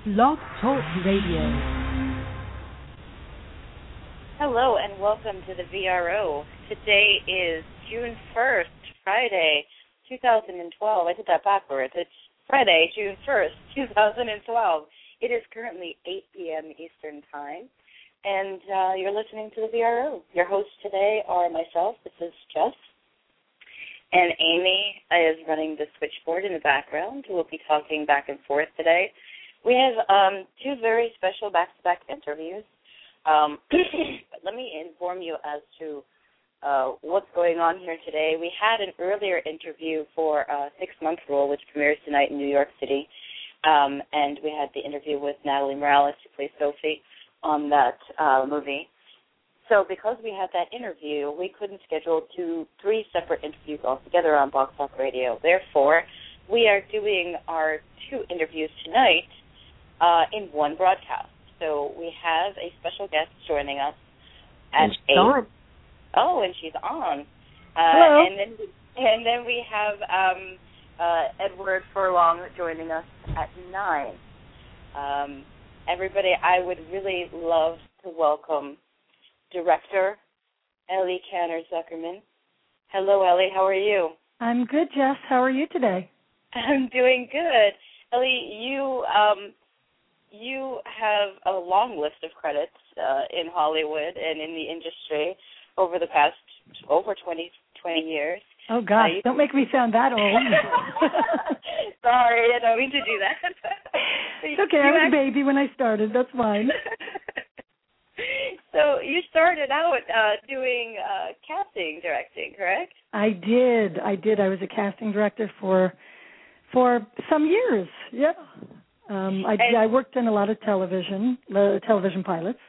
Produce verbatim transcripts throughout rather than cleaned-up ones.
Blog Talk Radio. Hello and welcome to the V R O. Today is June first, Friday, two thousand twelve. I did that backwards. It's Friday, June first, two thousand twelve. It is currently eight p.m. Eastern Time, and uh, you're listening to the V R O. Your hosts today are myself, this is Jess, and Amy is running the switchboard in the background. We'll be talking back and forth today. We have um, two very special back-to-back interviews. Um, but let me inform you as to uh, what's going on here today. We had an earlier interview for uh, Six Month Rule, which premieres tonight in New York City, um, and we had the interview with Natalie Morales, who plays Sophie on that uh, movie. So because we had that interview, we couldn't schedule two, three separate interviews altogether on Blog Talk Radio. Therefore, we are doing our two interviews tonight uh, in one broadcast. So we have a special guest joining us at eight. Oh, and she's on. Uh, Hello. And then, and then we have um, uh, Edward Furlong joining us at nine. Um, everybody, I would really love to welcome Director Ellie Canner-Zuckerman. Hello, Ellie. How are you? I'm good, Jess. How are you today? I'm doing good. Ellie, you um, you have a long list of credits uh, in Hollywood and in the industry over the past over twenty, twenty years. Oh, gosh. Uh, you... Don't make me sound that old. Sorry, I don't mean to do that. It's okay. I was act- a baby when I started. That's fine. So you started out uh, doing uh, casting directing, correct? I did. I did. I was a casting director for for some years. Yeah. Um, I, and, I worked in a lot of television, uh, television pilots.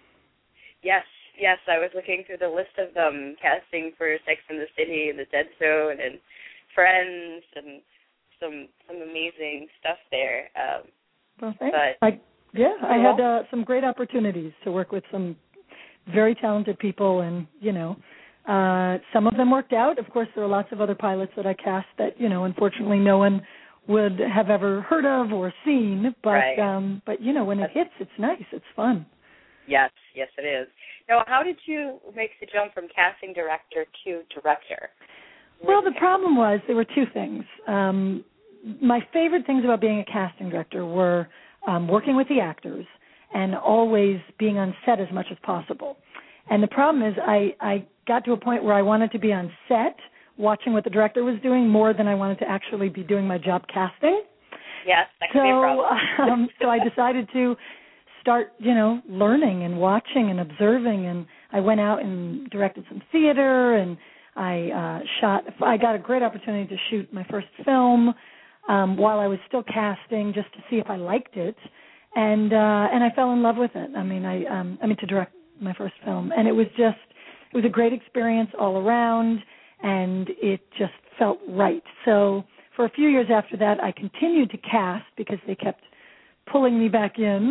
Yes, yes. I was looking through the list of um, casting for Sex and the City and The Dead Zone and Friends and some some amazing stuff there. Um, well, thanks. But, I, yeah, I had uh, some great opportunities to work with some very talented people, and, you know, uh, some of them worked out. Of course, there are lots of other pilots that I cast that, you know, unfortunately no one would have ever heard of or seen. But, right. um, but you know, when it hits, it's nice. It's fun. Yes, yes, it is. Now, how did you make the jump from casting director to director? Well, the problem was there were two things. Um, my favorite things about being a casting director were um, working with the actors and always being on set as much as possible. And the problem is I, I got to a point where I wanted to be on set watching what the director was doing more than I wanted to actually be doing my job casting. Yes, that could so, be a problem. um, so I decided to start, you know, learning and watching and observing. And I went out and directed some theater, and I uh, shot. I got a great opportunity to shoot my first film um, while I was still casting, just to see if I liked it. And uh, and I fell in love with it. I mean, I um, I mean to direct my first film, and it was just it was a great experience all around, and it just felt right. So for a few years after that, I continued to cast because they kept pulling me back in,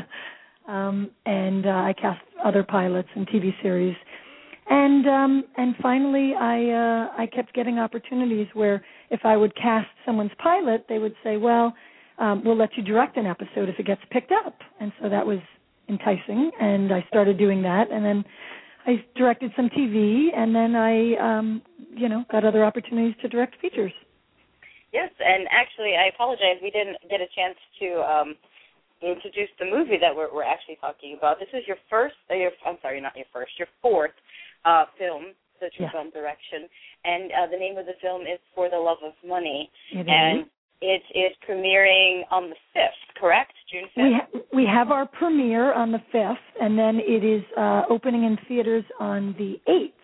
um, and uh, I cast other pilots and T V series, and um, and finally I uh, I kept getting opportunities where if I would cast someone's pilot, they would say, well, Um, we'll let you direct an episode if it gets picked up. And so that was enticing, and I started doing that. And then I directed some T V, and then I, um, you know, got other opportunities to direct features. Yes, and actually, I apologize. We didn't get a chance to um, introduce the movie that we're, we're actually talking about. This is your first, uh, your, I'm sorry, not your first, your fourth uh, film, feature film direction. And uh, the name of the film is For the Love of Money. It and is. It is premiering on the fifth, correct? June fifth? We, ha- we have our premiere on the fifth, and then it is uh, opening in theaters on the eighth.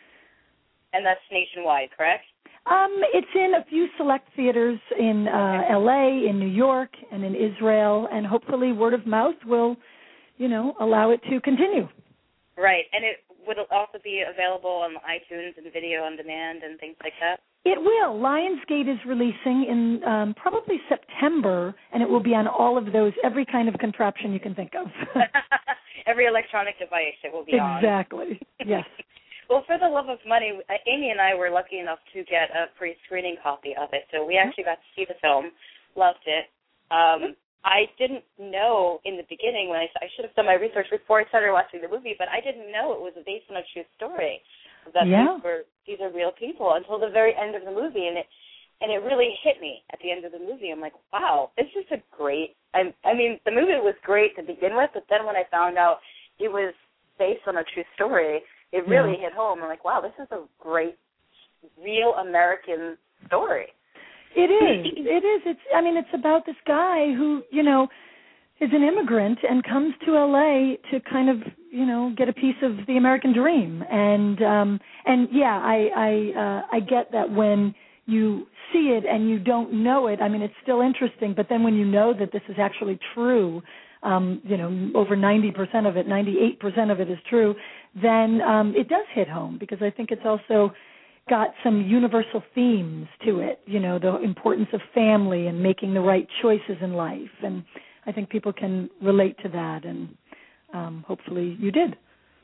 And that's nationwide, correct? Um, it's in a few select theaters in uh, L A, in New York, and in Israel, and hopefully word of mouth will, you know, allow it to continue. Right, and it would also be available on iTunes and video on demand and things like that? It will. Lionsgate is releasing in um, probably September, and it will be on all of those, every kind of contraption you can think of. Every electronic device it will be exactly. on. Exactly, yes. Well, For the Love of Money, Amy and I were lucky enough to get a pre-screening copy of it, so we actually got to see the film, loved it. Um, I didn't know in the beginning when I, I should have done my research before I started watching the movie, but I didn't know it was based on a true story. That yeah. these were these are real people until the very end of the movie, and it and it really hit me at the end of the movie. I'm like, wow, this is a great. I, I mean, the movie was great to begin with, but then when I found out it was based on a true story, it really yeah. hit home. I'm like, wow, this is a great, real American story. It is. It is. It's. I mean, it's about this guy who, you know, is an immigrant and comes to L A to kind of, you know, get a piece of the American dream. And um, and yeah, I I uh, I get that when you see it and you don't know it. I mean, it's still interesting. But then when you know that this is actually true, um, you know, over ninety percent of it, ninety-eight percent of it is true, then um, it does hit home, because I think it's also got some universal themes to it, you know, the importance of family and making the right choices in life. And I think people can relate to that, and um, hopefully you did.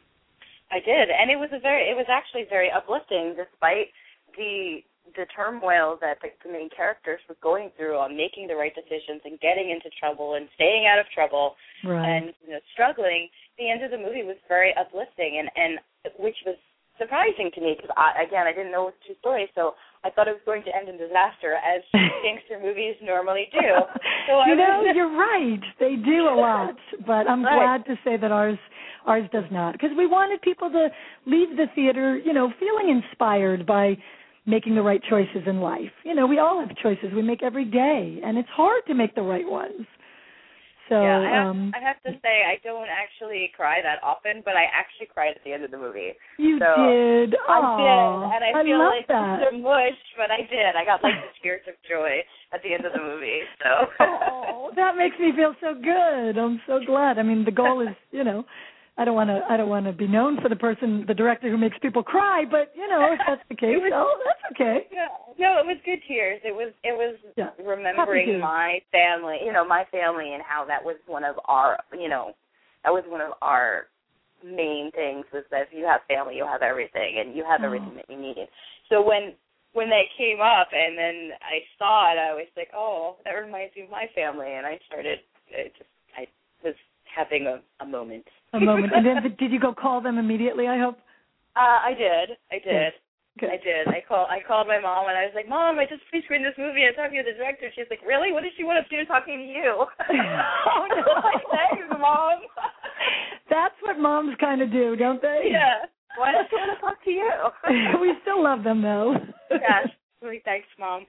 I did, and it was a very, it was actually very uplifting, despite the the turmoil that the, the main characters were going through on making the right decisions and getting into trouble and staying out of trouble right. and, you know, struggling. The end of the movie was very uplifting, and, and which was surprising to me, because, I, again, I didn't know it was a true story, so I thought it was going to end in disaster, as gangster movies normally do. So you I know, was... you're right. They do a lot, but I'm right. glad to say that ours ours does not, because we wanted people to leave the theater, you know, feeling inspired by making the right choices in life. You know, we all have choices we make every day, and it's hard to make the right ones. So, yeah, I have, um, I have to say, I don't actually cry that often, but I actually cried at the end of the movie. You so did? I Aww, did, and I, I feel love like that. it's a mush, but I did. I got like the tears of joy at the end of the movie. So, oh, that makes me feel so good. I'm so glad. I mean, the goal is, you know, I don't want to. I don't want to be known for the person, the director who makes people cry. But you know, if that's the case, was, oh, that's okay. Yeah, no, it was good tears. It was. It was yeah. remembering my family. You know, my family, and how that was one of our. You know, that was one of our main things. Was that if you have family, you have everything, and you have oh. everything that you need. So when when they came up, and then I saw it, I was like, oh, that reminds me of my family, and I started. I just, I was having a, a moment. A moment. And then did you go call them immediately, I hope? Uh, I did. I did. Good. I did. I called I called my mom, and I was like, Mom, I just pre-screened this movie. I'm talking to the director. She's like, really? What does she want to do talking to you? Oh, no. Like, thanks, Mom. That's what moms kind of do, don't they? Yeah. Why does she want to talk to you? We still love them, though. Yes. Really, thanks, Mom.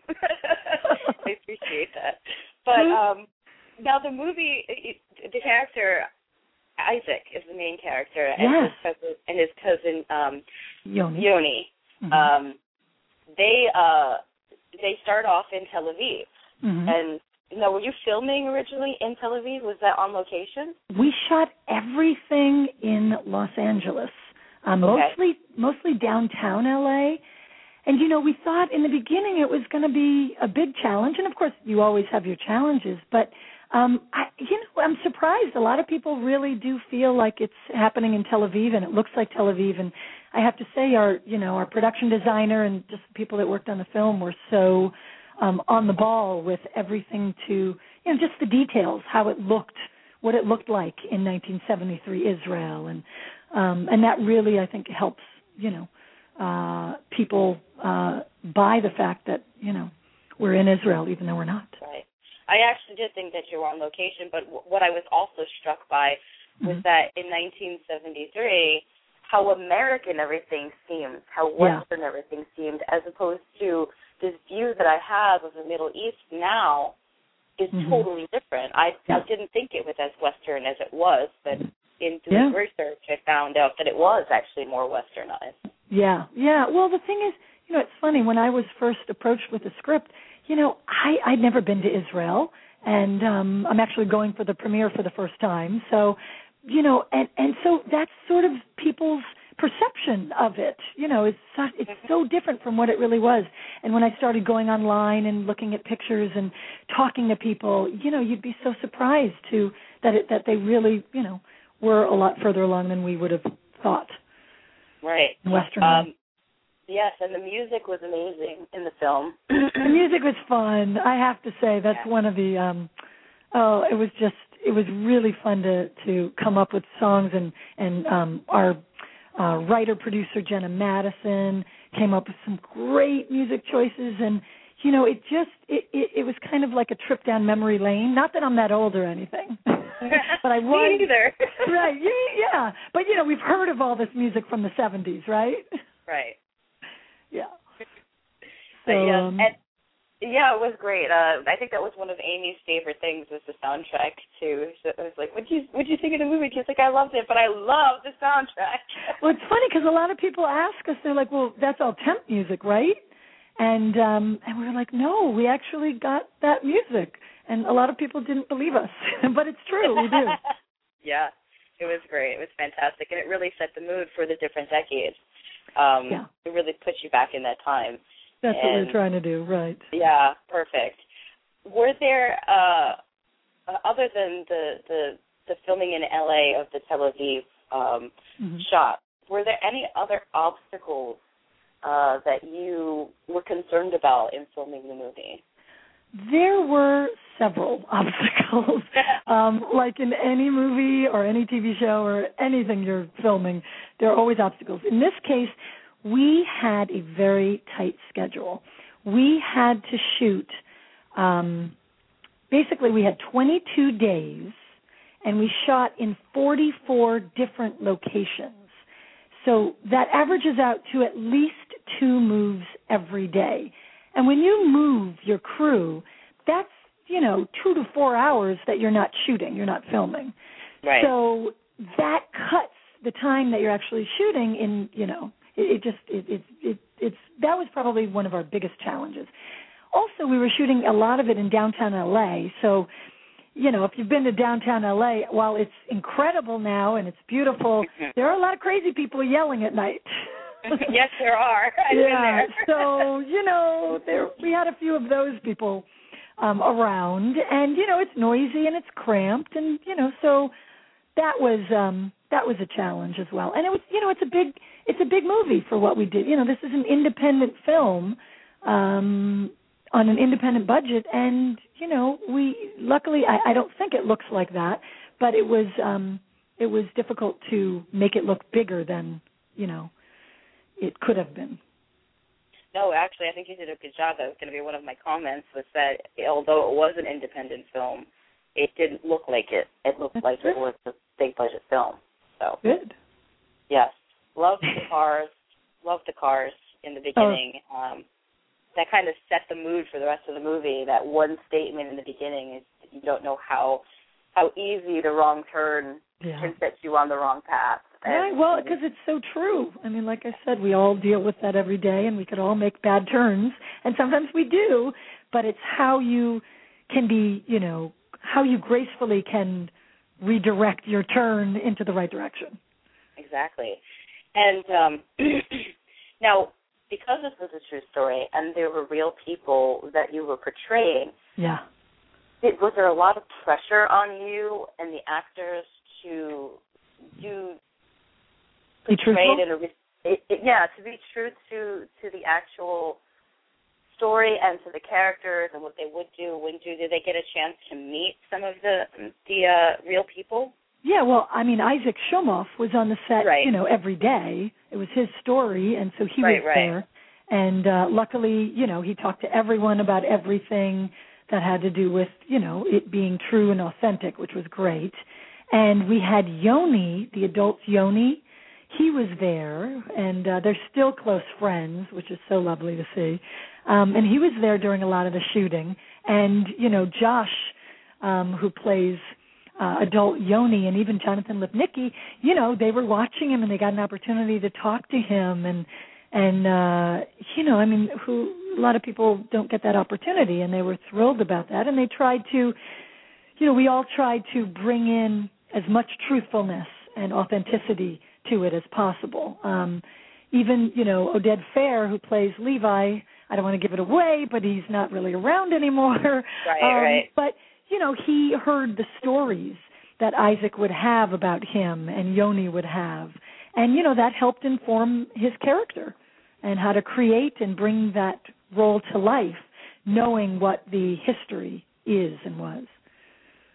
I appreciate that. But um, now the movie, the character... Isaac is the main character, and yes. his cousin, and his cousin um, Yoni. Yoni. Mm-hmm. Um, they uh, they start off in Tel Aviv, mm-hmm. and you know, were you filming originally in Tel Aviv? Was that on location? We shot everything in Los Angeles, um, okay. mostly mostly downtown L A. And you know, we thought in the beginning it was going to be a big challenge, and of course, you always have your challenges, but. Um, I, you know, I'm surprised. A lot of people really do feel like it's happening in Tel Aviv, and it looks like Tel Aviv. And I have to say, our, you know, our production designer and just the people that worked on the film were so um, on the ball with everything to, you know, just the details, how it looked, what it looked like in nineteen seventy-three Israel, and um, and that really, I think, helps, you know, uh, people uh, buy the fact that, you know, we're in Israel, even though we're not. Right. I actually did think that you were on location, but w- what I was also struck by was mm-hmm. that in nineteen seventy-three, how American everything seemed, how Western yeah. everything seemed, as opposed to this view that I have of the Middle East now is mm-hmm. totally different. I, yeah. I didn't think it was as Western as it was, but in yeah. doing research, I found out that it was actually more Westernized. Yeah, yeah. Well, the thing is, you know, it's funny, when I was first approached with the script, you know, I, I'd never been to Israel, and um, I'm actually going for the premiere for the first time. So, you know, and, and so that's sort of people's perception of it. You know, it's so, it's so different from what it really was. And when I started going online and looking at pictures and talking to people, you know, you'd be so surprised to that it, that they really, you know, were a lot further along than we would have thought. Right. Western. Um, Yes, and the music was amazing in the film. The music was fun. I have to say that's yeah. one of the um, Oh, it was just, it was really fun to, to come up with songs, and, and um, our uh, writer-producer, Jenna Madison, came up with some great music choices, and, you know, it just, it, it, it was kind of like a trip down memory lane. Not that I'm that old or anything, but I was. Me either. Right, yeah, yeah. But, you know, we've heard of all this music from the seventies, right? Right. Yeah. So, yeah, um, and, yeah, it was great. Uh, I think that was one of Amy's favorite things was the soundtrack too. So I was like, "What you what you think of the movie?" She's like, "I loved it, but I love the soundtrack." Well, it's funny because a lot of people ask us, they're like, "Well, that's all temp music, right?" And um, and we were like, "No, we actually got that music." And a lot of people didn't believe us, but it's true, we do. Yeah, it was great. It was fantastic, and it really set the mood for the different decades. Um, yeah. It really puts you back in that time. That's and, what we're trying to do, right. Yeah, perfect. Were there, uh, uh, other than the, the, the filming in L A of the Tel Aviv um, mm-hmm. shot, were there any other obstacles uh, that you were concerned about in filming the movie? There were several obstacles. um, like in any movie or any T V show or anything you're filming, there are always obstacles. In this case, we had a very tight schedule. We had to shoot, um, basically we had twenty-two days, and we shot in forty-four different locations. So that averages out to at least two moves every day. And when you move your crew, that's, you know, two to four hours that you're not shooting, you're not filming. Right. So that cuts the time that you're actually shooting in, you know, it, it just, it, it, it, it's, that was probably one of our biggest challenges. Also, we were shooting a lot of it in downtown L A, so, you know, if you've been to downtown L A, while it's incredible now and it's beautiful, mm-hmm. there are a lot of crazy people yelling at night. Yes, there are. I've yeah, been there. so, you know, there we had a few of those people um, around, and, you know, it's noisy and it's cramped, and, you know, so that was um, that was a challenge as well. And it was, you know, it's a big it's a big movie for what we did. You know, this is an independent film um, on an independent budget, and, you know, we luckily I, I don't think it looks like that, but it was um, it was difficult to make it look bigger than, you know, it could have been. No, actually, I think you did a good job. That was going to be one of my comments, was that although it was an independent film, it didn't look like it. It looked That's like good. It was a big-budget film. So Good. Yes. Loved the cars. Loved the cars in the beginning. Oh. Um, that kind of set the mood for the rest of the movie. That one statement in the beginning is that you don't know how how easy the wrong turn yeah. can set you on the wrong path. Right, well, because it's so true. I mean, like I said, we all deal with that every day, and we could all make bad turns, and sometimes we do, but it's how you can be, you know, how you gracefully can redirect your turn into the right direction. Exactly. And um, now, because this was a true story, and there were real people that you were portraying, yeah. It, was there a lot of pressure on you and the actors to do Be truthful? In a, it, it, yeah, to be true to, to the actual story and to the characters and what they would do, wouldn't do? Did they get a chance to meet some of the the uh, real people? Yeah, well, I mean, Isaac Shumoff was on the set, right. you know, every day. It was his story, and so he right, was right. there. And uh, luckily, you know, he talked to everyone about everything that had to do with, you know, it being true and authentic, which was great. And we had Yoni, the adult Yoni. He was there, and uh, they're still close friends, which is so lovely to see. Um, and he was there during a lot of the shooting. And, you know, Josh, um, who plays uh, adult Yoni, and even Jonathan Lipnicki, you know, they were watching him, and they got an opportunity to talk to him. And, and uh, you know, I mean, who a lot of people don't get that opportunity, and they were thrilled about that. And they tried to, you know, we all tried to bring in as much truthfulness and authenticity to it as possible. Um, even, you know, Oded Fair, who plays Levi, I don't want to give it away, but he's not really around anymore. Right, um, right. But, you know, he heard the stories that Isaac would have about him and Yoni would have. And, you know, that helped inform his character and how to create and bring that role to life, knowing what the history is and was.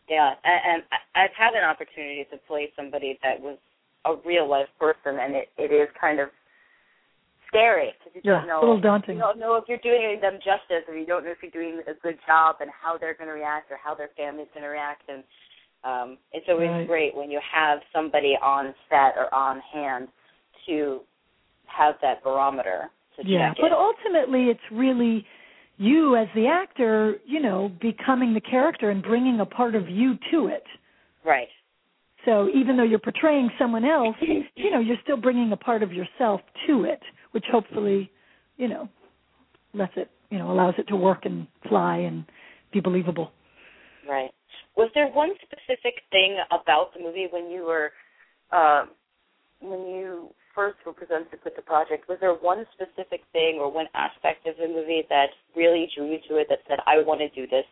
Yeah, and, and I've had an opportunity to play somebody that was a real-life person, and it, it is kind of scary because you don't yeah, know. a little daunting. You don't know if you're doing them justice, or you don't know if you're doing a good job and how they're going to react or how their family's going to react. And um, it's always right. great when you have somebody on set or on hand to have that barometer to yeah, check but it. ultimately it's really you as the actor, you know, becoming the character and bringing a part of you to it. Right. So even though you're portraying someone else, you know, you're still bringing a part of yourself to it, which hopefully, you know, lets it, you know, allows it to work and fly and be believable. Right. Was there one specific thing about the movie when you were, uh, when you first were presented with the project, was there one specific thing or one aspect of the movie that really drew you to it, that said, I want to do this?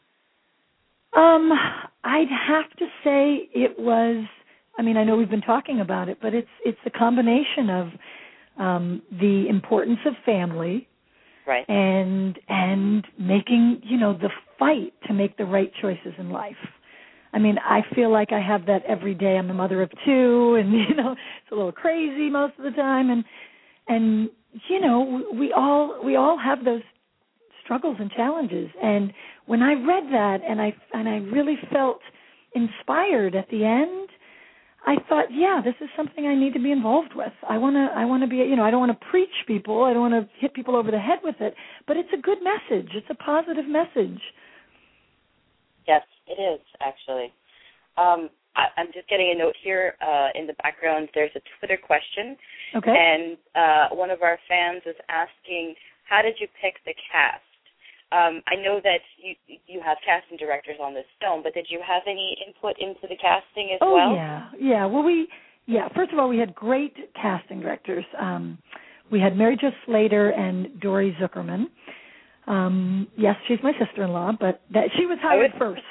Um, I'd have to say it was, I mean, I know we've been talking about it, but it's it's a combination of um, the importance of family, right, and and making, you know, the fight to make the right choices in life. I mean, I feel like I have that every day. I'm a mother of two, and, you know, it's a little crazy most of the time, and and you know, we all we all have those struggles and challenges. And when I read that, and I and I really felt inspired at the end, I thought, yeah, this is something I need to be involved with. I want to I want to be, you know, I don't want to preach people. I don't want to hit people over the head with it, but it's a good message. It's a positive message. Yes, it is, actually. Um, I, I'm just getting a note here uh, in the background. There's a Twitter question. Okay. And uh, one of our fans is asking, how did you pick the cast? Um, I know that you you have casting directors on this film, but did you have any input into the casting as oh, well? Oh, yeah. Yeah. Well, we, yeah, first of all, we had great casting directors. Um, we had Mary Jo Slater and Dory Zuckerman. Um, yes, she's my sister-in-law, but that she was hired first.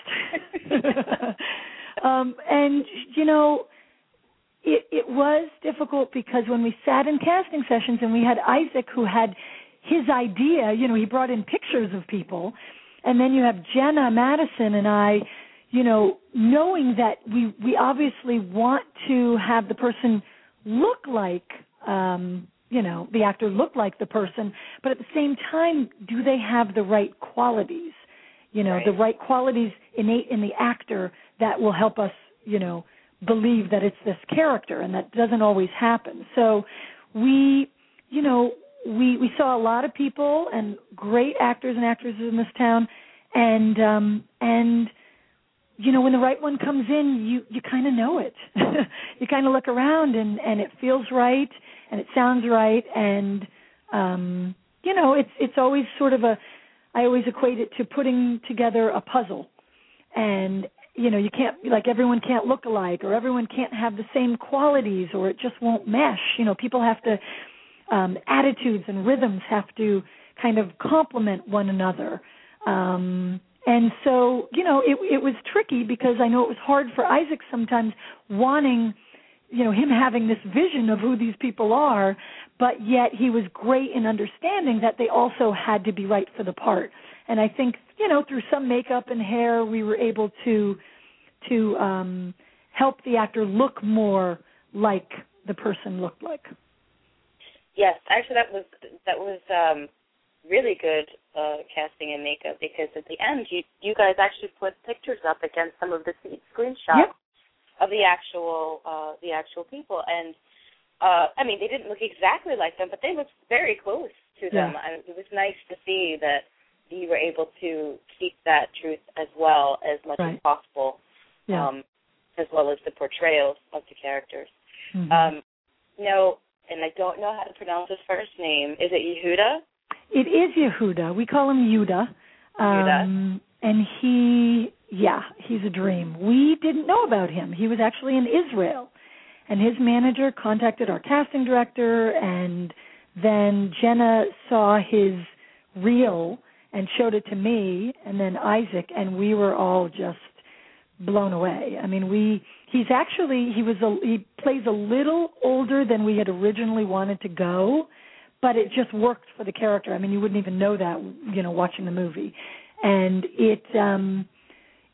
um, and, you know, it, it was difficult because when we sat in casting sessions and we had Isaac who had his idea, you know, he brought in pictures of people, and then you have Jenna Madison and I, you know, knowing that we, we obviously want to have the person look like, um, you know, the actor look like the person, but at the same time, do they have the right qualities? You know, right. the right qualities innate in the actor that will help us, you know, believe that it's this character, and that doesn't always happen. So we, you know, we we saw a lot of people and great actors and actresses in this town, and um, and you know, when the right one comes in, you, you kind of know it. You kind of look around and, and it feels right and it sounds right, and um, you know, it's it's always sort of a, I always equate it to putting together a puzzle, and you know, you can't, like, everyone can't look alike, or everyone can't have the same qualities, or it just won't mesh. You know, people have to, um, attitudes and rhythms have to kind of complement one another. Um, and so, you know, it, it was tricky because I know it was hard for Isaac sometimes wanting, you know, him having this vision of who these people are, but yet he was great in understanding that they also had to be right for the part. And I think, you know, through some makeup and hair, we were able to to um, help the actor look more like the person looked like. Yes, actually, that was that was um, really good uh, casting and makeup, because at the end, you you guys actually put pictures up against some of the screenshots yep. of the actual uh, the actual people, and uh, I mean, they didn't look exactly like them, but they looked very close to them. Yeah. I mean, it was nice to see that you were able to keep that truth as well as much right. as possible, yeah. um, as well as the portrayals of the characters. Mm-hmm. Um, no, and I don't know how to pronounce his first name. Is it Yehuda? It is Yehuda. We call him Yuda. Yehuda. Um, and he, yeah, he's a dream. We didn't know about him. He was actually in Israel. And his manager contacted our casting director, and then Jenna saw his reel and showed it to me, and then Isaac, and we were all just blown away. I mean, we he's actually, he was a, he plays a little older than we had originally wanted to go, but it just worked for the character. I mean, you wouldn't even know that, you know, watching the movie. And it, um,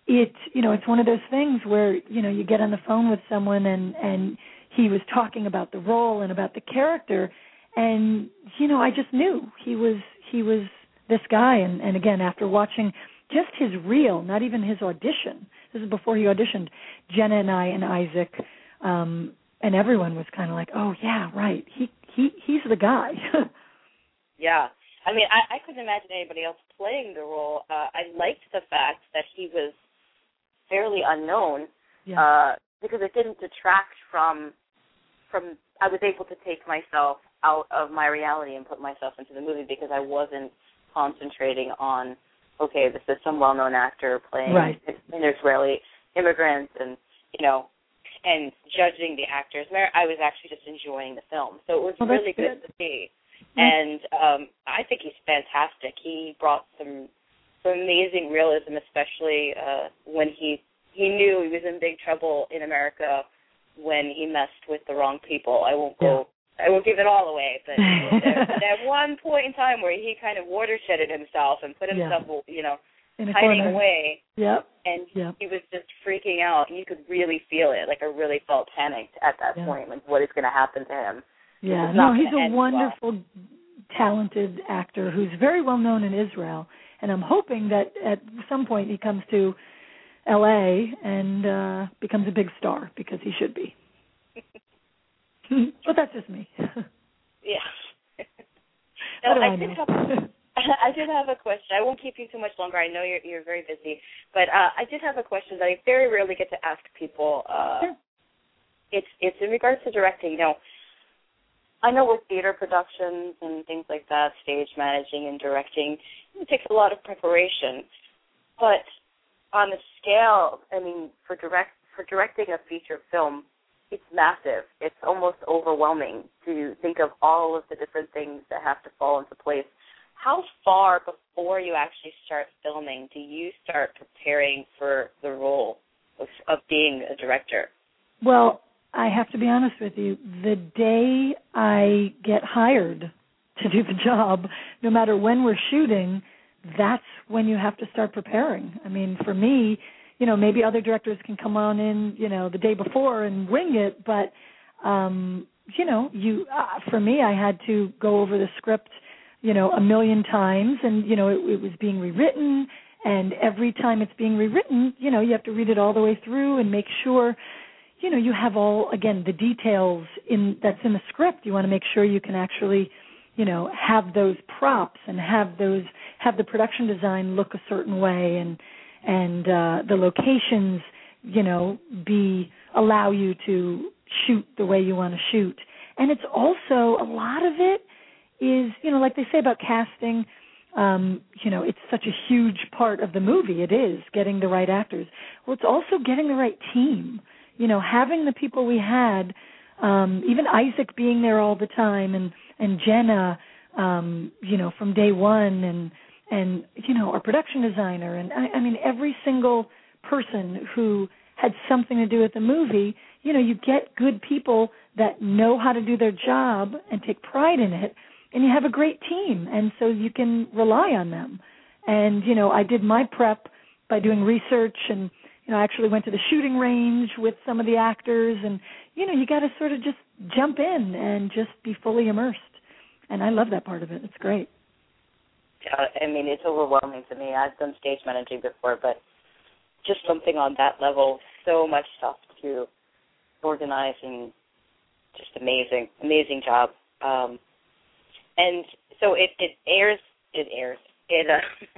it, you know, it's one of those things where, you know, you get on the phone with someone and, and he was talking about the role and about the character, and, you know, I just knew he was, he was this guy. And, and again, after watching just his reel, not even his audition, this is before he auditioned, Jenna and I and Isaac, um, and everyone was kind of like, oh, yeah, right, he, he he's the guy. Yeah. I mean, I, I couldn't imagine anybody else playing the role. Uh, I liked the fact that he was fairly unknown, yeah. uh, because it didn't detract from, from, I was able to take myself out of my reality and put myself into the movie because I wasn't concentrating on, okay, this is some well-known actor playing right. an Israeli immigrant and, you know, and judging the actors. I was actually just enjoying the film. So it was well, really good. good to see. Mm-hmm. And um, I think he's fantastic. He brought some, some amazing realism, especially uh, when he he knew he was in big trouble in America when he messed with the wrong people. I won't go. Yeah. I won't give it all away, but there, at one point in time where he kind of watershedded himself and put himself, yeah. you know, in hiding corner. away, yep. and yep. he was just freaking out. You could really feel it. Like I really felt panicked at that yeah. point. Like what is going to happen to him? Yeah, no, he's a wonderful, well. talented actor who's very well known in Israel, and I'm hoping that at some point he comes to L A and uh, becomes a big star because he should be. But that's just me. Yeah. Now, I, I, did have, I did have a question. I won't keep you too much longer. I know you're you're very busy, but uh, I did have a question that I very rarely get to ask people. Uh, sure. It's it's in regards to directing. You know, I know with theater productions and things like that, stage managing and directing, it takes a lot of preparation. But on a scale, I mean, for direct for directing a feature film, it's massive. It's almost overwhelming to think of all of the different things that have to fall into place. How far before you actually start filming do you start preparing for the role of, of being a director? Well, I have to be honest with you. The day I get hired to do the job, no matter when we're shooting, that's when you have to start preparing. I mean, for me, you know, maybe other directors can come on in, you know, the day before and wing it, but, um, you know, you, uh, for me, I had to go over the script, you know, a million times, and, you know, it, it was being rewritten, and every time it's being rewritten, you know, you have to read it all the way through and make sure, you know, you have all, again, the details in that's in the script. You want to make sure you can actually, you know, have those props and have those, have the production design look a certain way, and, and uh, the locations, you know, be, allow you to shoot the way you want to shoot. And it's also, a lot of it is, you know, like they say about casting, um, you know, it's such a huge part of the movie. It is, getting the right actors. Well, it's also getting the right team. You know, having the people we had, um, even Isaac being there all the time, and, and Jenna, um, you know, from day one, and, and, you know, our production designer, and I, I mean, every single person who had something to do with the movie, you know, you get good people that know how to do their job and take pride in it, and you have a great team, and so you can rely on them. And, you know, I did my prep by doing research, and, you know, I actually went to the shooting range with some of the actors, and, you know, you got to sort of just jump in and just be fully immersed. And I love that part of it. It's great. I mean, it's overwhelming to me. I've done stage managing before, but just something on that level, so much stuff to organize, and just amazing, amazing job. Um, and so it, it airs, it airs, it, uh,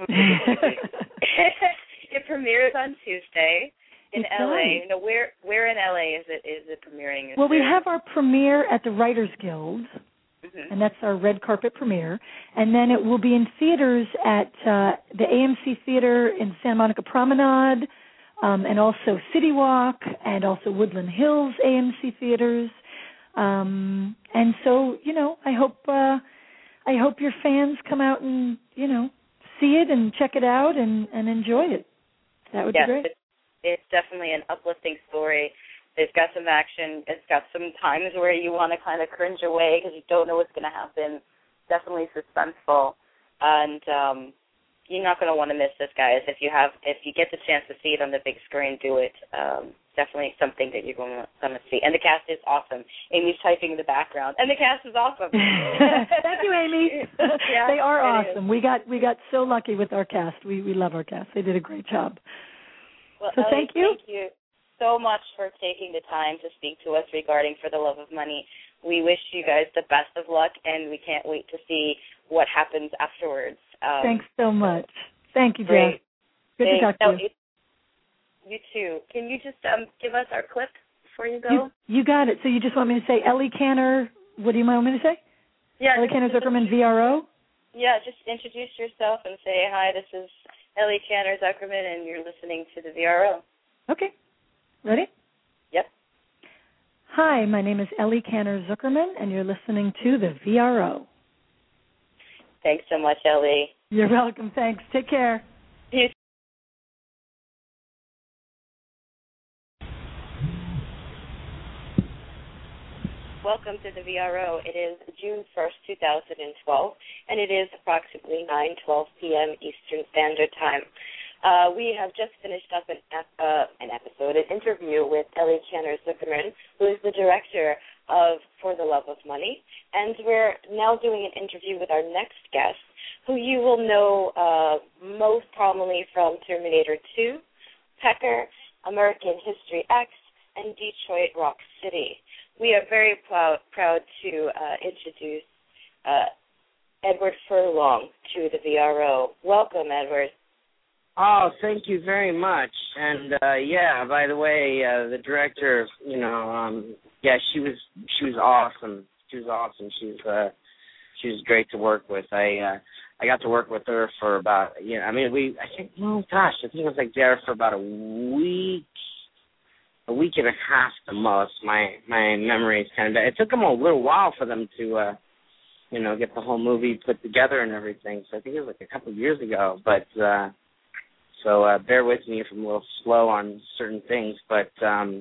it premieres on Tuesday in it L A. Does. You know, where where in L A is it is it premiering? Is well, we there... have our premiere at the Writers Guild. Mm-hmm. And that's our red carpet premiere. And then it will be in theaters at uh, the A M C Theater in Santa Monica Promenade, um, and also City Walk, and also Woodland Hills A M C Theaters. Um, and so, you know, I hope uh, I hope your fans come out and, you know, see it and check it out and, and enjoy it. That would yes, be great. It's, it's definitely an uplifting story. It's got some action. It's got some times where you want to kind of cringe away because you don't know what's going to happen. Definitely suspenseful. And um, you're not going to want to miss this, guys. If you have, if you get the chance to see it on the big screen, do it. Um, definitely something that you're going to, going to see. And the cast is awesome. Amy's typing in the background, and the cast is awesome. Thank you, Amy. Yeah, they are awesome. Is. We got we got so lucky with our cast. We we love our cast. They did a great job. Well, so Ellie, thank you. Thank you so much for taking the time to speak to us regarding For the Love of Money. We wish you guys the best of luck, and we can't wait to see what happens afterwards. Um, Thanks so much. Thank you, great. Jess. Good Thanks. to talk to no, you. It, you too. Can you just um, give us our clip before you go? You, you got it. So you just want me to say Ellie Canner, what do you want me to say? Yeah, Ellie Canner Zuckerman, V R O? Yeah, just introduce yourself and say, hi, this is Ellie Canner Zuckerman, and you're listening to the V R O. Okay. Ready? Yep. Hi, my name is Ellie Canner Zuckerman, and you're listening to the V R O. Thanks so much, Ellie. You're welcome. Thanks. Take care. You Welcome to the V R O. It is June first, two thousand twelve, and it is approximately nine twelve p.m. Eastern Standard Time. Uh, we have just finished up an, uh, an episode, an interview with Ellie Canner Zuckerman, who is the director of For the Love of Money, and we're now doing an interview with our next guest, who you will know uh, most commonly from Terminator two, Pecker, American History X, and Detroit Rock City. We are very proud, proud to uh, introduce uh, Edward Furlong to the V R O. Welcome, Edward. Oh, thank you very much. And uh, yeah, by the way, uh, the director, you know, um, yeah, she was she was awesome. She was awesome. She was uh, she was great to work with. I uh, I got to work with her for about you know, I mean, we I think oh gosh, I think it was like there for about a week. A week and a half the most. My my memory is kind of. It took them a little while for them to, uh, you know, get the whole movie put together and everything. So I think it was like a couple of years ago. But uh, so uh, bear with me if I'm a little slow on certain things. But um,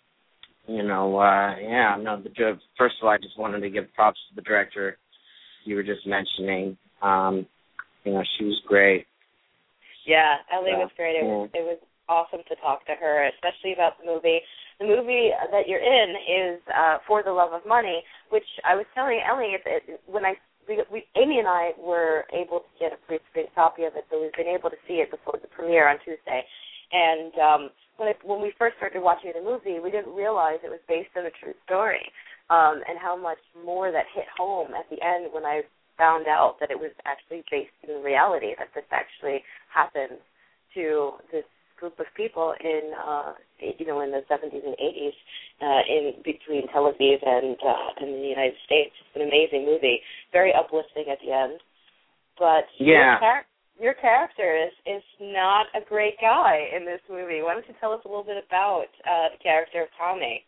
you know, uh, yeah, no. The, first of all, I just wanted to give props to the director you were just mentioning. Um, you know, she was great. Yeah, Ellie so, was great. It yeah. was it was. awesome to talk to her, especially about the movie. The movie that you're in is uh, For the Love of Money, which I was telling Ellie it, it, when I, we, we, Amy and I were able to get a pre-screen copy of it, so we've been able to see it before the premiere on Tuesday. And um, when, it, when we first started watching the movie, we didn't realize it was based on a true story, um, and how much more that hit home at the end when I found out that it was actually based in reality, that this actually happened to this group of people in, uh, you know, in the seventies and eighties, uh, in between Tel Aviv and uh, in the United States. It's an amazing movie, very uplifting at the end. But yeah. your, char- your character is is not a great guy in this movie. Why don't you tell us a little bit about uh, the character of Tommy?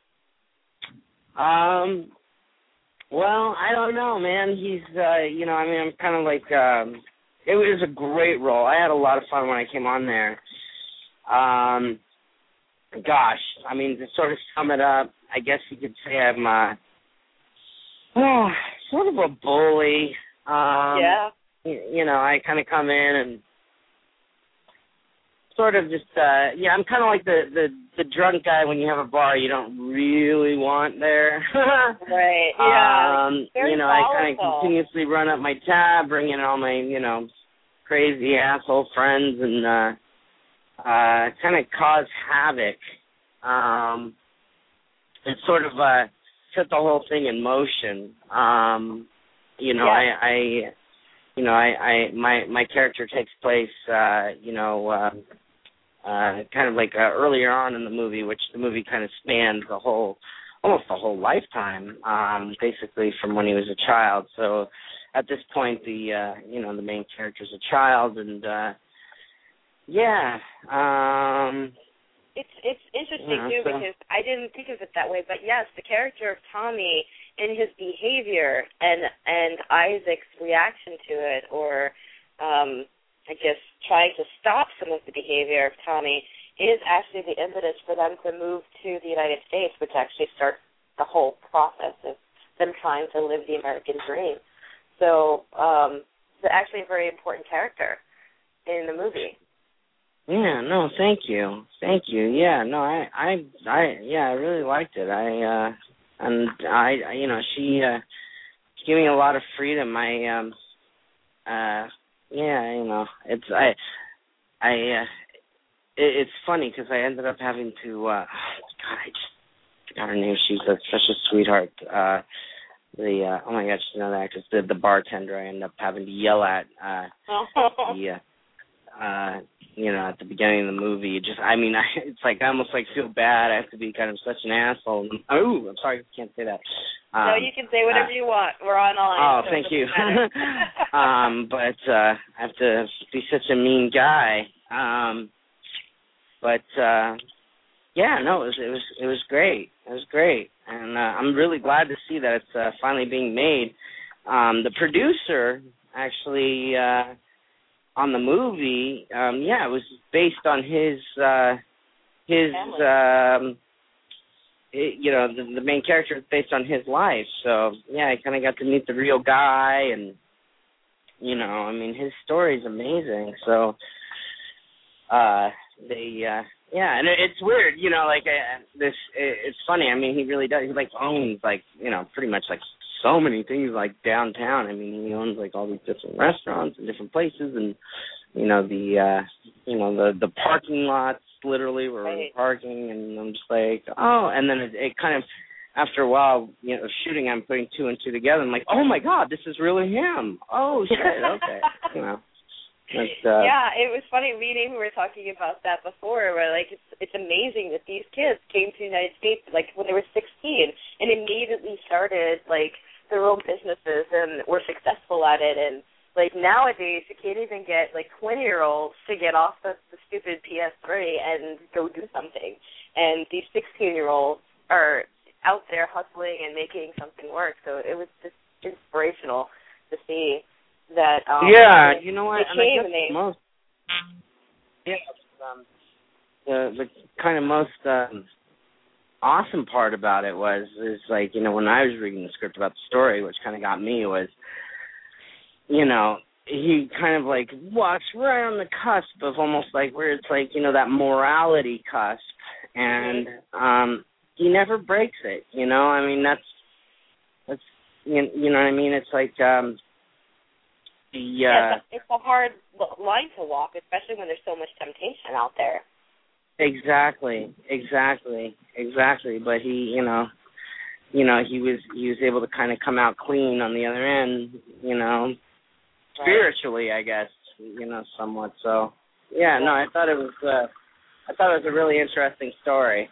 Um. Well, I don't know, man. He's, uh, you know, I mean, I'm kind of like. Um, it was a great role. I had a lot of fun when I came on there. Um, gosh, I mean, to sort of sum it up, I guess you could say I'm uh, oh, sort of a bully. Um, yeah. You, you know, I kind of come in and sort of just, uh, yeah, I'm kind of like the, the, the drunk guy when you have a bar you don't really want there. Right, yeah. Um, Very you know, volatile. I kind of continuously run up my tab, bring in all my, you know, crazy asshole friends and, uh, Uh, kind of cause havoc. Um, it sort of uh, set the whole thing in motion. Um, you know, yeah. I, I, you know, I, I, my my character takes place, uh, you know, uh, uh, kind of like uh, earlier on in the movie, which the movie kind of spans the whole, almost the whole lifetime, um, basically from when he was a child. So at this point, the, uh, you know, the main character's a child, and uh, Yeah, um... It's it's interesting, yeah, too, so. because I didn't think of it that way, but yes, the character of Tommy and his behavior and and Isaac's reaction to it, or um, I guess trying to stop some of the behavior of Tommy, is actually the impetus for them to move to the United States, which actually starts the whole process of them trying to live the American dream. So um, it's actually a very important character. in the movie. Yeah, no, thank you, thank you. Yeah, no, I, I, I, yeah, I really liked it. I, uh, and I, I you know, she, uh, she gave me a lot of freedom. I, um, uh, yeah, you know, it's I, I, uh, it, it's funny because I ended up having to. Uh, God, I just forgot her name. She's a, such a sweetheart. Uh, the uh, oh my gosh, you know the actress, the the bartender. I ended up having to yell at. Uh, the, uh, uh, you know, at the beginning of the movie. Just, I mean, I, it's like I almost like feel bad. I have to be kind of such an asshole. Oh, I'm sorry, I can't say that. Um, no, you can say whatever uh, you want. We're on line. Oh, so thank you. um, but uh, I have to be such a mean guy. Um, but uh, yeah, no, it was it was it was great. It was great, and uh, I'm really glad to see that it's uh, finally being made. Um, the producer actually. Uh, on the movie, um, yeah, it was based on his, uh, his, um, it, you know, the, the main character is based on his life. So, yeah, I kind of got to meet the real guy, and, you know, I mean, his story is amazing. So, uh, they, uh, yeah, and it, it's weird, you know, like, uh, this, it, it's funny. I mean, he really does, he, like, owns, like, you know, pretty much, like, so many things like downtown. I mean, he owns like all these different restaurants and different places, and you know the uh, you know the the parking lots literally where right. we're parking, and I'm just like, oh, and then it, it kind of after a while, you know, shooting, I'm putting two and two together. I'm like, oh my God, this is really him. Oh shit, okay, you know. But, uh, yeah, it was funny. Me and Amy were talking about that before, where like it's it's amazing that these kids came to the United States like when they were sixteen and immediately started like their own businesses and were successful at it. And like nowadays, you can't even get like twenty-year-olds to get off the, the stupid P S three and go do something. And these sixteen-year-olds are out there hustling and making something work. So it was just inspirational to see that. Um, yeah, you know what? And I guess they, most, yeah, um, the the kind of most. Um, awesome part about it was is like, you know, when I was reading the script about the story, which kind of got me was, you know, he kind of like walks right on the cusp of almost like where it's like, you know, that morality cusp, and um he never breaks it, you know. I mean, that's that's you, you know what I mean. It's like um the uh yeah, it's a, it's a hard line to walk, especially when there's so much temptation out there. Exactly, exactly, exactly. But he, you know, you know, he was he was able to kind of come out clean on the other end, you know, right. Spiritually, I guess, you know, somewhat. So, yeah, no, I thought it was, uh, I thought it was a really interesting story.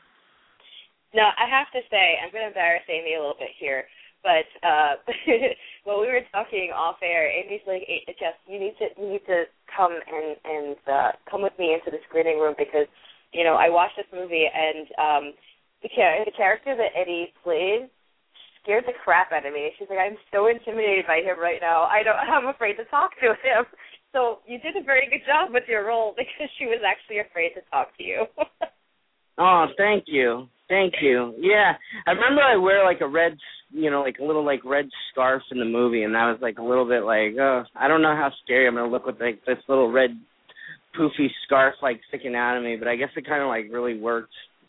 Now, I have to say, I'm going to embarrass Amy a little bit here, but uh, when we were talking off air, Amy's like, hey, Jess, you need to you need to come and and uh, come with me into the screening room because. You know, I watched this movie, and um, the, char- the character that Eddie played scared the crap out of me. She's like, I'm so intimidated by him right now. I don't, I'm afraid to talk to him. So you did a very good job with your role because she was actually afraid to talk to you. Oh, thank you. Thank you. Yeah. I remember I wear, like, a red, you know, like a little, like, red scarf in the movie, and that was, like, a little bit like, oh, I don't know how scary I'm going to look with, like, this little red poofy scarf like sticking out of me, but I guess it kind of like really worked.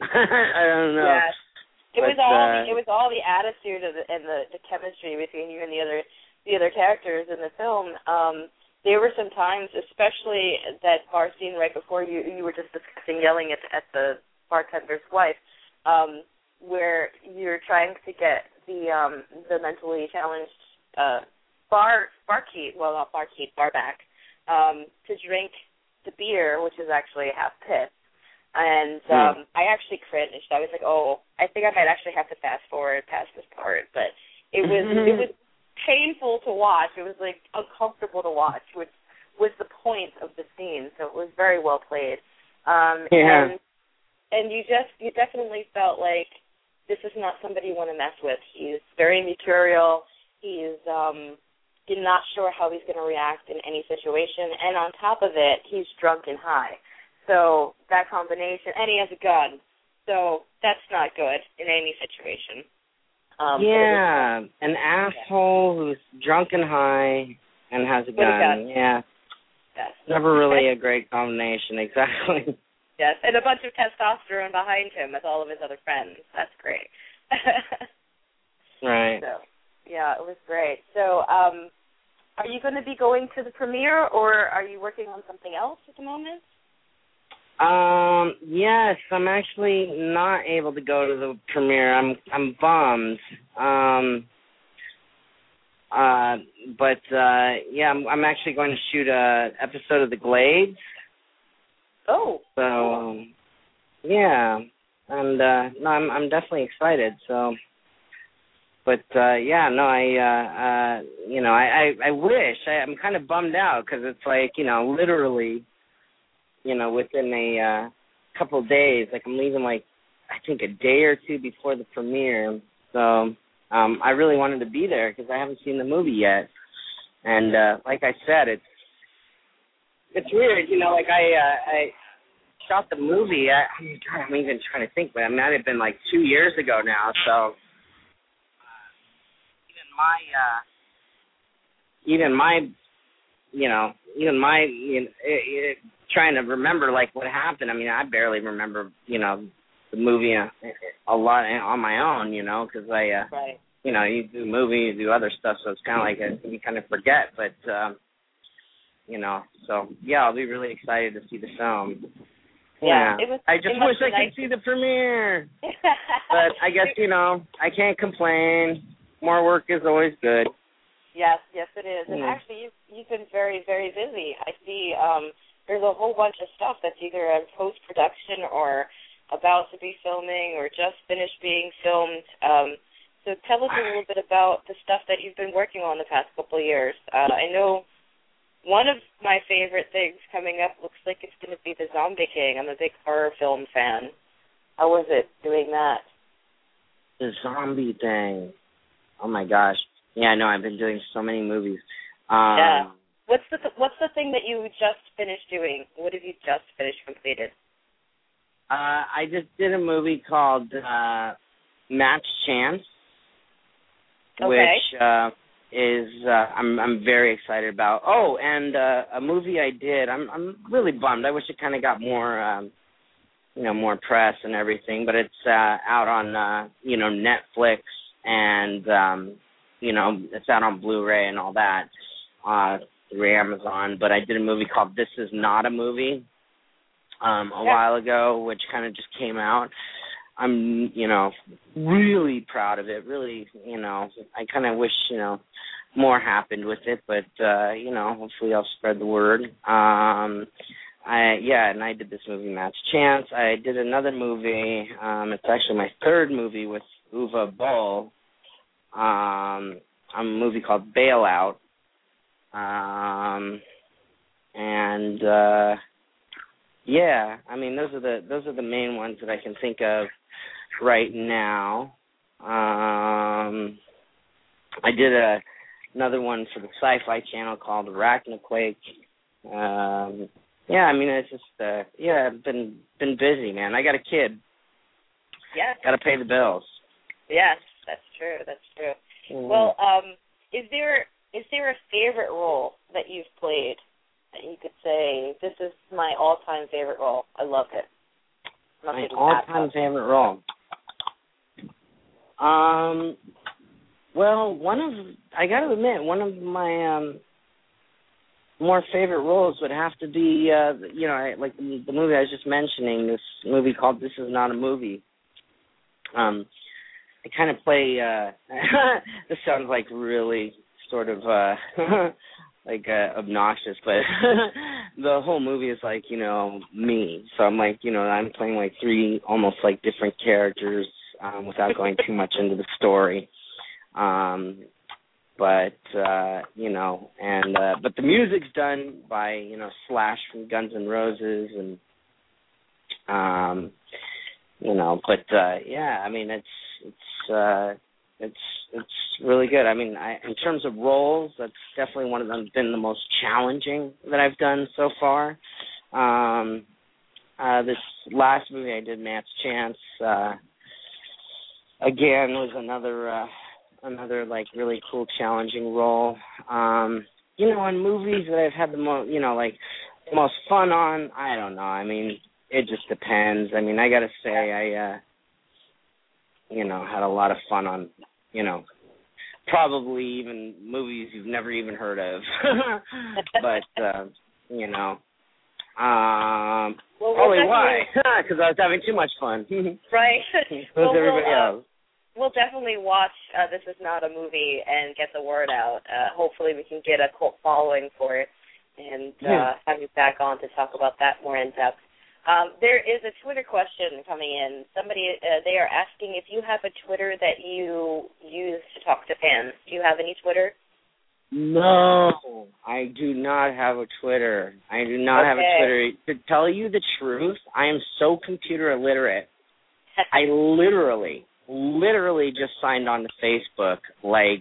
I don't know. Yeah, it but, was all uh, the, it was all the attitude of the, and the, the chemistry between you and the other the other characters in the film. Um, there were some times, especially that bar scene right before you you were just discussing yelling at at the bartender's wife, um, where you're trying to get the um, the mentally challenged uh, bar barkeep, well not barkeep, barback, um, to drink the beer, which is actually half piss. And um, mm. I actually cringed. I was like, oh, I think I might actually have to fast forward past this part. But it was mm-hmm. it was painful to watch. It was like uncomfortable to watch, which was the point of the scene. So it was very well played. Um, yeah. And and you just you definitely felt like this is not somebody you want to mess with. He's very mercurial. He's um, You're not sure how he's going to react in any situation. And on top of it, he's drunk and high. So that combination, and he has a gun. So that's not good in any situation. Um, yeah, an asshole who's drunk and high and has a gun. gun. Yeah. Yes. Never really a great combination, exactly. Yes, and a bunch of testosterone behind him with all of his other friends. That's great. Right. So, yeah, it was great. So, um, are you going to be going to the premiere, or are you working on something else at the moment? Um, yes, I'm actually not able to go to the premiere. I'm I'm bummed. Um, uh, but uh, yeah, I'm, I'm actually going to shoot a episode of The Glades. Oh. So, um, yeah, and uh, no, I'm I'm definitely excited. So, but uh, yeah, no, I uh, uh, you know, I I, I wish I, I'm kind of bummed out because it's like, you know, literally, you know, within a uh, couple of days, like I'm leaving like I think a day or two before the premiere. So um, I really wanted to be there because I haven't seen the movie yet, and uh, like I said, it's it's weird, you know, like I uh, I. shot the movie. I, I'm even trying to think, but it might have been like two years ago now. So uh, even my, uh, even my, you know, even my, you know, it, it, trying to remember like what happened. I mean, I barely remember, you know, the movie a, a lot on my own, you know, because I, uh, right. you know, you do movie, you do other stuff, so it's kind of like a, you kind of forget. But um, you know, so yeah, I'll be really excited to see the film. Yeah, Yeah, it was, I just wish I nice. could see the premiere. But I guess, you know, I can't complain. More work is always good. Yes, yes it is. And yeah. actually, you've, you've been very, very busy. I see um, there's a whole bunch of stuff that's either in post-production or about to be filming or just finished being filmed. Um, so tell us a little bit about the stuff that you've been working on the past couple of years. Uh, I know one of my favorite things coming up looks like it's going to be The Zombie King. I'm a big horror film fan. How was it doing that? The zombie thing. Oh, my gosh. Yeah, I know. I've been doing so many movies. Um, yeah. What's the th- What's the thing that you just finished doing? What have you just finished completed? Uh, I just did a movie called uh, Match Chance, okay. which... Uh, is uh, I'm I'm very excited about. Oh, and uh, a movie I did. I'm I'm really bummed. I wish it kind of got more, um, you know, more press and everything. But it's uh, out on uh, you know Netflix and um, you know it's out on Blu-ray and all that uh, through Amazon. But I did a movie called This Is Not a Movie um, a yeah. while ago, which kind of just came out. I'm, you know, really proud of it. Really, you know, I kind of wish, you know, more happened with it, but, uh, you know, hopefully I'll spread the word. Um, I, yeah, and I did this movie, Match Chance. I did another movie. Um, it's actually my third movie with Uwe Boll. Um, a movie called Bailout. Um, and, uh, yeah, I mean, those are the those are the main ones that I can think of right now. Um, I did a another one for the Sci-Fi Channel called Arachnoquake. Um, yeah, I mean, it's just uh, yeah, I've been been busy, man. I got a kid. Yeah. Got to pay the bills. Yes, that's true. That's true. Mm-hmm. Well, um, is there is there a favorite role that you've played that you could say, this is my all-time favorite role? I loved it. My all-time favorite role. Um, well, one of, I got to admit, one of my um, more favorite roles would have to be, uh, you know, I, like the, the movie I was just mentioning, this movie called This Is Not a Movie. Um, I kind of play, uh, this sounds like really sort of, uh, like uh, obnoxious, but the whole movie is like, you know, me. So I'm like, you know, I'm playing like three almost like different characters um, without going too much into the story. Um, but uh, you know, and uh, but the music's done by, you know, Slash from Guns N' Roses, and um, you know, but uh, yeah, I mean, it's it's. Uh, It's it's really good. I mean, I, in terms of roles, that's definitely one of them been the most challenging that I've done so far. Um, uh, this last movie I did, Match Chance, uh, again was another uh, another like really cool, challenging role. Um, you know, in movies that I've had the most, you know, like the most fun on, I don't know. I mean, it just depends. I mean, I got to say, I, uh, you know, had a lot of fun on, you know, probably even movies you've never even heard of. But, uh, you know, um, well, oh, we'll wait, why? Because I was having too much fun. Right. Who's well, everybody we'll, uh, else? We'll definitely watch uh, This Is Not a Movie and get the word out. Uh, hopefully we can get a cult following for it and uh, yeah. have you back on to talk about that more in depth. Um, there is a Twitter question coming in. Somebody, uh, they are asking if you have a Twitter that you use to talk to fans. Do you have any Twitter? No, I do not have a Twitter. I do not okay. have a Twitter. To tell you the truth, I am so computer illiterate. I literally, literally just signed on to Facebook like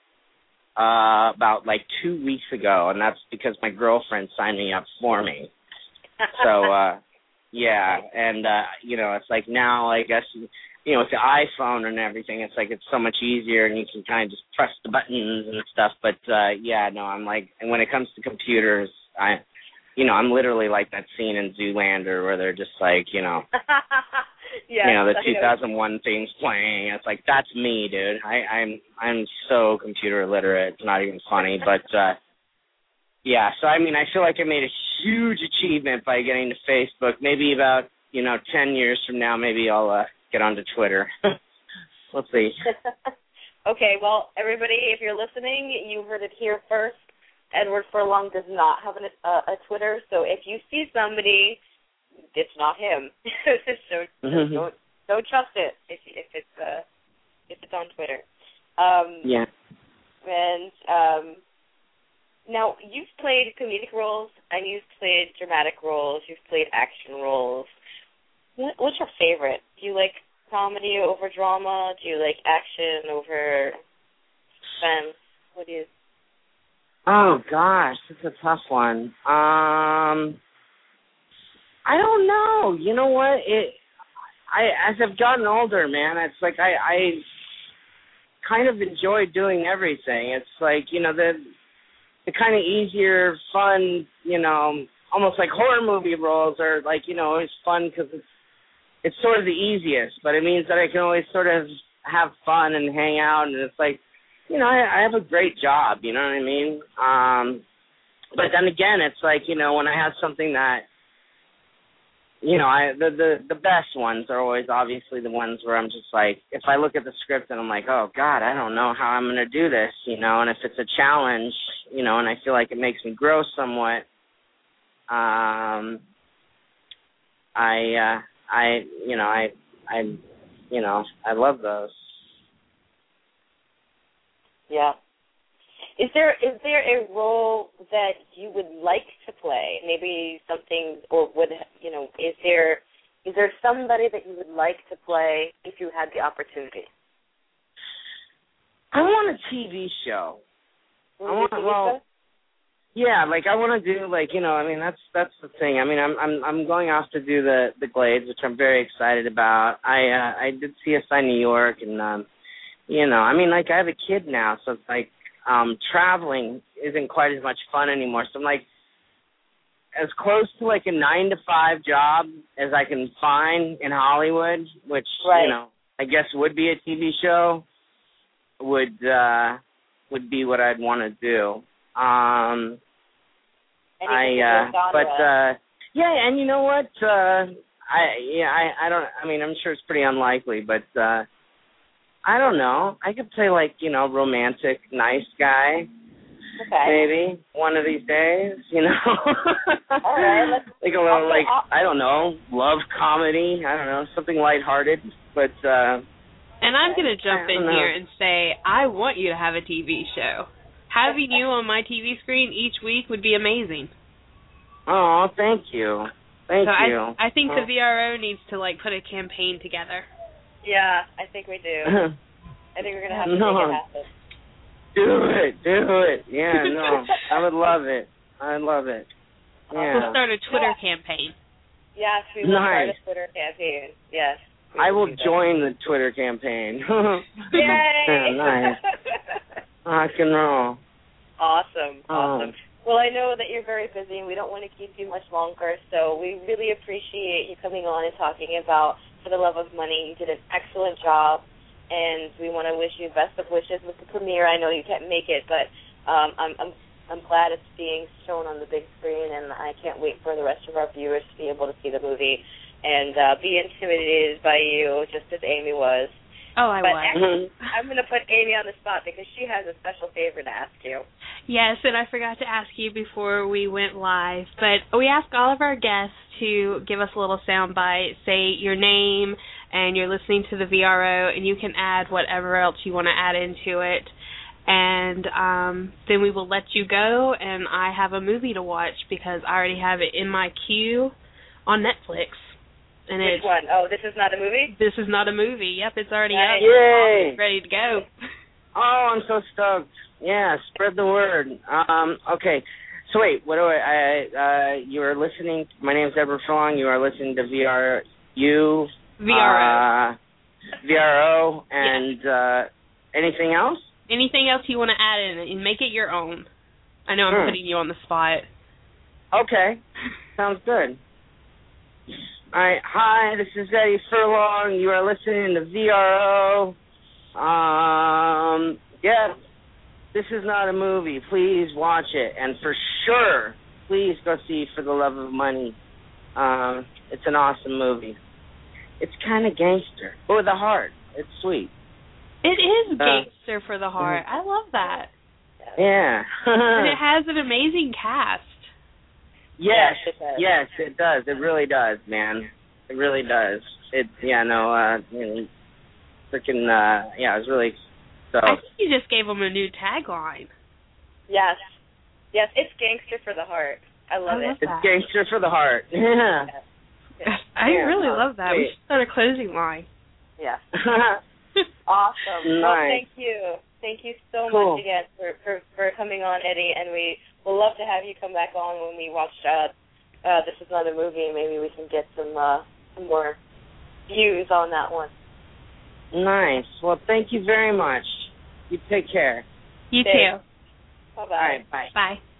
uh, about like two weeks ago, and that's because my girlfriend signed me up for me. So, uh, yeah, and, uh, you know, it's like now I guess, you know, with the iPhone and everything, it's like it's so much easier and you can kind of just press the buttons and stuff. But, uh, yeah, no, I'm like, and when it comes to computers, I, you know, I'm literally like that scene in Zoolander where they're just like, you know, yes, you know, the two thousand one thing's playing. It's like, that's me, dude. I, I'm, I'm so computer illiterate. It's not even funny, but, uh, yeah, so, I mean, I feel like I made a huge achievement by getting to Facebook. Maybe about, you know, ten years from now, maybe I'll uh, get onto Twitter. Let's see. Okay, well, everybody, if you're listening, you heard it here first. Edward Furlong does not have an, uh, a Twitter, so if you see somebody, it's not him. so mm-hmm. don't, don't trust it if, if, it's, uh, if it's on Twitter. Um, yeah. And... Um, Now, you've played comedic roles, and you've played dramatic roles, you've played action roles. What's your favorite? Do you like comedy over drama? Do you like action over suspense? What do you... Oh, gosh, that's a tough one. Um, I don't know. You know what? It, I As I've gotten older, man, it's like I, I kind of enjoy doing everything. It's like, you know, the... the kind of easier, fun, you know, almost like horror movie roles are like, you know, always fun because it's, it's sort of the easiest, but it means that I can always sort of have fun and hang out, and it's like, you know, I, I have a great job, you know what I mean? Um, but then again, it's like, you know, when I have something that, you know, I the, the, the best ones are always obviously the ones where I'm just like, if I look at the script and I'm like, oh, God, I don't know how I'm going to do this, you know, and if it's a challenge, you know, and I feel like it makes me grow somewhat, um, I, uh, I, you know, I, I, you know, I love those. Yeah. Is there is there a role that you would like to play? Maybe something, or would, you know, is there is there somebody that you would like to play if you had the opportunity? I want a T V show. I want, T V well, show? Yeah, like I want to do, like, you know, I mean, that's that's the thing. I mean, I'm I'm I'm going off to do the the Glades, which I'm very excited about. I uh, I did C S I New York, and um, you know, I mean, like I have a kid now, so it's like um, traveling isn't quite as much fun anymore. So I'm like as close to like a nine to five job as I can find in Hollywood, which right. you know, I guess would be a T V show. Would uh, would be what I'd want to do. Um, I, uh, but, uh, yeah, and you know what, uh, I, yeah, I, I don't, I mean, I'm sure it's pretty unlikely, but, uh, I don't know, I could play, like, you know, romantic, nice guy, okay. maybe, one of these days, you know, all right, let's, like a little, okay, like, I'll, I don't know, love comedy, I don't know, something lighthearted, but, uh, and I'm going to jump in know. here and say, I want you to have a T V show. Having you on my T V screen each week would be amazing. Oh, thank you. Thank so you. I, I think oh. the V R O needs to, like, put a campaign together. Yeah, I think we do. I think we're going to have to no. make it happen. Do it. Do it. Yeah, no. I would love it. I love it. Yeah. We'll start a Twitter yeah. campaign. Yes, we will nice. start a Twitter campaign. Yes. I will join the Twitter campaign. Yay! yeah, nice. Rock and roll. Awesome, awesome. Um, Well, I know that you're very busy, and we don't want to keep you much longer, so we really appreciate you coming on and talking about For the Love of Money. You did an excellent job, and we want to wish you best of wishes with the premiere. I know you can't make it, but um, I'm, I'm I'm glad it's being shown on the big screen, and I can't wait for the rest of our viewers to be able to see the movie and uh, be intimidated by you, just as Amy was. Oh, I but was. Actually, I'm going to put Amy on the spot because she has a special favor to ask you. Yes, and I forgot to ask you before we went live, but we ask all of our guests to give us a little soundbite, say your name, and you're listening to the V R O, and you can add whatever else you want to add into it. And um, then we will let you go, and I have a movie to watch because I already have it in my queue on Netflix. And Which it's, one? Oh, this is not a movie? This is not a movie. Yep, it's already Nice. up. Yay! It's ready to go. Oh, I'm so stoked. Yeah, spread the word. Um, okay. So wait, what do I, I uh, you are listening, my name is Edward Furlong, you are listening to V R U. V R O. Uh, V R O, and yes. uh, anything else? Anything else you want to add in and make it your own. I know I'm Hmm. putting you on the spot. Okay, sounds good. All right, hi, this is Eddie Furlong. You are listening to V R O. Um, yeah, this is not a movie. Please watch it, and for sure, please go see For the Love of Money. Um, it's an awesome movie. It's kind of gangster, but with a heart. It's sweet. It is Uh, gangster for the heart. I love that. Yeah. And it has an amazing cast. Yes, Yes, it does. yes, it does. It really does, man. It really does. It, yeah, no, uh, you know, freaking, uh, yeah, it was really, so. I think you just gave them a new tagline. Yes. Yes, it's gangster for the heart. I love I it. love It's that. gangster for the heart. Yeah. Yes. I Yeah, really no, love that. great. We should start a closing line. Yes. Awesome. Well, Nice. thank you. Thank you so Cool. much again for, for, for coming on, Eddie, and we will love to have you come back on when we watch uh, uh, This Is Not a Movie, and maybe we can get some, uh, some more views on that one. Nice. Well, thank you very much. You take care. You Thanks. too. Bye-bye. All right, bye. Bye.